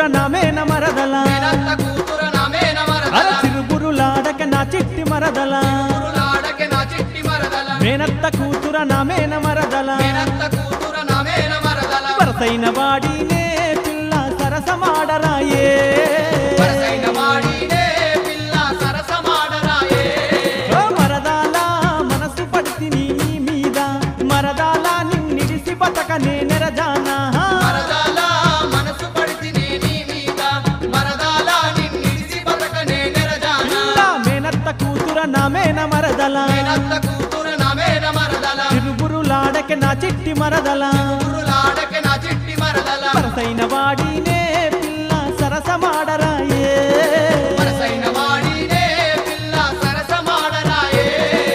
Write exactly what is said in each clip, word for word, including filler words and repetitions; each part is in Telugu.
నామేన మరదల మేనత్త కూతుర నామేన మరదల అర తిరుబురులాడక నా చిట్టి మరదల తిరుబురులాడక నా చిట్టి మరదల మేనత్త కూతుర నామేన మరదల మేనత్త కూతుర నామేన మరదల వరసైన వాడినే పిల్ల సరసమాడరాయే వరసైన వాడినే పిల్ల సరసమాడరాయే ఓ మరదాల మనసు పడితిని నీ మీద మరదాల నిన్నిడిసి బతకనే నెరజానా మరదాల మనసు పడితిని నీ మీద మరదాల నిన్నిడిసి బతకనే నెరజానా మేనత్త కూతుర నామేన మరదల మేనత్త కూతుర నామేన మరదల తిరుబురులాడక నా చిట్టి మరదల తిరుబురులాడక నా చిట్టి మరదల వరసైన వాడినే పిల్ల సరసమాడరాయే వరసైన వాడినే పిల్ల సరసమాడరాయే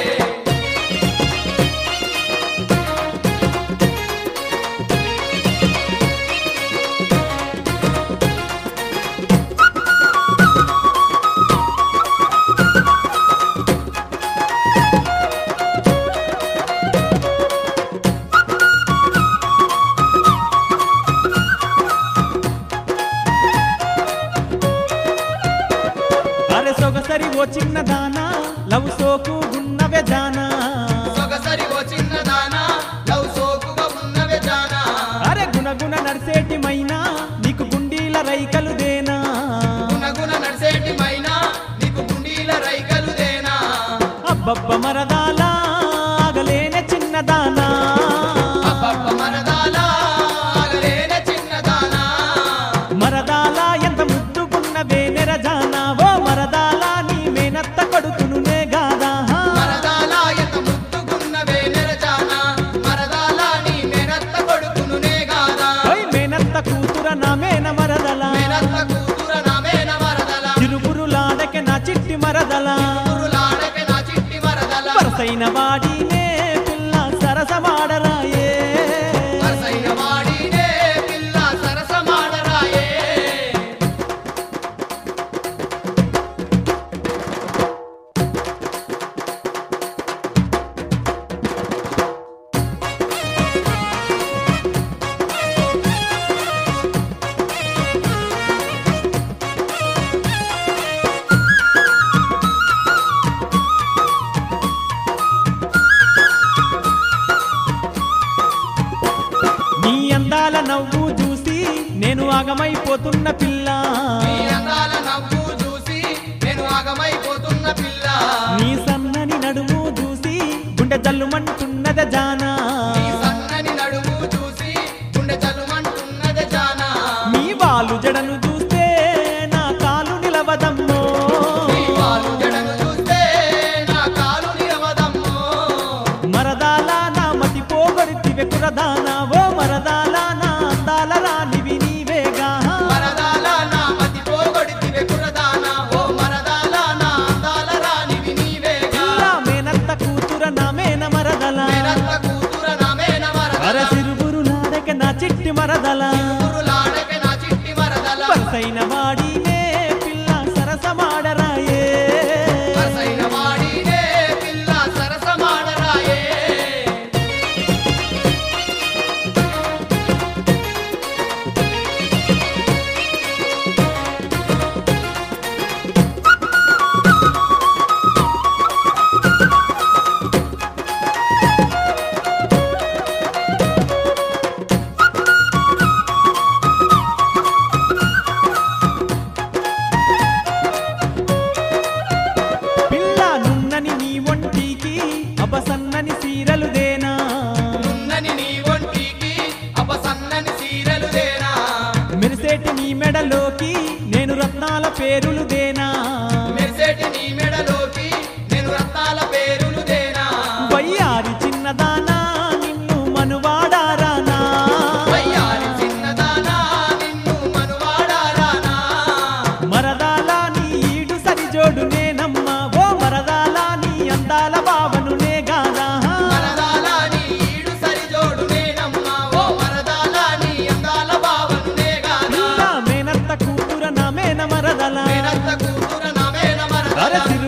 అరే సొగసరి ఓ చిన్న దానా లవ్ సోకు గున్నవే జానా సొగసరి ఓ చిన్న దానా లవ్ సోకుగా ఉన్నవే జానా అరే గుణగుణ నడిసేటి మైనా నీకు గుండీల రైకలు దేనా గుణగుణ నడిసేటి మైనా నీకు గుండీల రైకలు దేనా అబ్బబ్బ మరదాల ఆగలేనే చిన్నదానా అబ్బబ్బ మరదాల ఆగలేనే చిన్నదానా మరదాల ఎంత ముద్దుగున్నవే నెరజానా ఓ మరదాల నీ మేనత్త కొడుకును నే గాదా మరదాల ఎంత ముద్దుగున్నవే నెరజానా మరదాల నీ మేనత్త కొడుకునునే గాదా ఓయ్ మేనత్త కూతుర నామేన మరదల మేనత్త కూతుర నామేన మరదల తిరుబురులాడక నా చిట్టి మరదల తిరుబురులాడక నా చిట్టి మరదల వరసైన వాడినే పిల్ల సరసమాడరాయే వరసైన వాడినే పిల్ల సరసమాడరాయే నీ అందాల నవ్వు చూసి నేను ఆగమైపోతున్న పిల్ల నీ అందాల నవ్వు చూసి నేను ఆగమైపోతున్న పిల్ల నీ సన్నని నడుము చూసి గుండె జల్లుమంటున్నద జానా నీ సన్నని నడుము చూసి గుండె చలుమంటున్నది జానా నీ వాలు జడను చూస్తే నా కాలు నిలవదమ్మో నీ వాలు జడను చూస్తే నా కాలు నిలవదమ్మో మరదాల నా మతి పోగొడితివె కురదానా ఓ మరదాల నా అందాల రానివి నీవేగా మరదాల నా మతి పోగొడితివె కురదానా ఓ మరదాల నా అందాల రానివి నీవేగా పిల్ల మేనత్త కూతుర నామేన మరదల మేనత్త కూతుర నామేన అర మరదల తిరుబురులాడక నా చిట్టి మరదల తిరుబురులాడక నా చిట్టి మరదల వరసైన వాడినే పిల్ల సరసమాడరాయే వరసైన వాడినే పిల్ల సరసమాడరాయే పిల్ల నున్నని నీ ఒంటికి అపసన్నని సీరలు దేనా నున్నని నీ ఒంటికి అపసన్నని సీరలు దేనా మెరిసేటి నీ మెడలోకి నేను రత్నాల పేరులు దేనా మెరిసేటి నీ మెడలోకి నేను రత్నాల పేరులు దేనా వయ్యారి చిన్నదానా నిన్ను మనువాడారానా వయ్యారి చిన్నదానా నిన్ను మనువాడారానా మరదాల నీ ఈడు సరిజోడు నేనమ్మా ఓ మరదాల నీ అందాల బావను నే గాదా మరదాల నీ ఈడు సరిజోడు నేనమ్మా ఓ మరదాల నీ అందాల భావనునే గాదా పిల్ల మేనత్త కూతుర నామేన మరదల మేనత్త కూతుర నామేన అర మరదల తిరు